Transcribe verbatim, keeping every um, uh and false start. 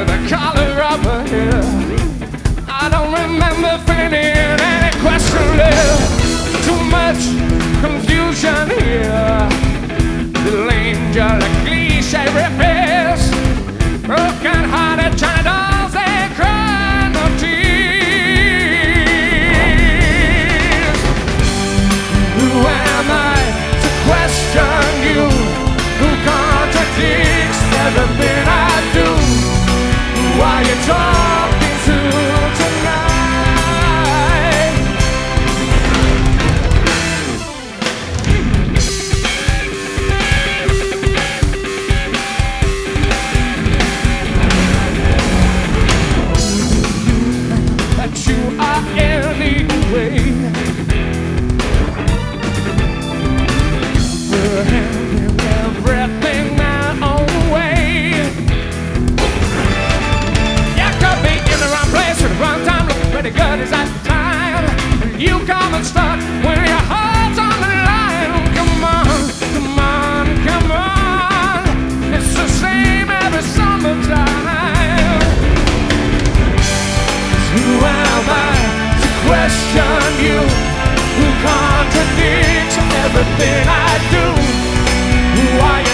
the color of her hair. I don't remember feeling any question left. Too much confusion here. Little angel, a cliche refers. Broken hearted China dolls, they cry no tears. Who am I to question you? Who contradicts everything I do? Who are you talking to tonight? That you are anyway. We're having everything my own way. You could be in the wrong place at the wrong time, looking pretty good is that time. You come and start when your heart's on the line. Come on, come on, come on. It's the same every summertime. Who am I to question you? Who contradicts everything I do? Who are you